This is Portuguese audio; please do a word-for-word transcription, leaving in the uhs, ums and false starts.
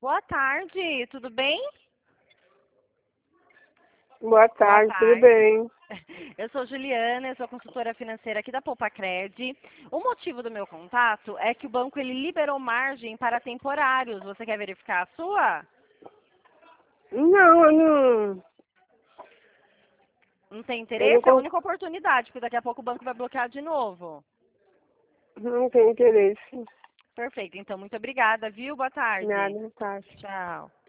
Boa tarde, tudo bem? Boa tarde, Boa tudo tarde. bem? Eu sou Juliana, eu sou consultora financeira aqui da Poupacred. O motivo do meu contato é que o banco ele liberou margem para temporários. Você quer verificar a sua? Não, eu não, Não tem eu não, interesse? É a con- única oportunidade, porque daqui a pouco o banco vai bloquear de novo. não tenho interesse. Perfeito, então muito obrigada, viu? Boa tarde. Nada, tá. Tchau.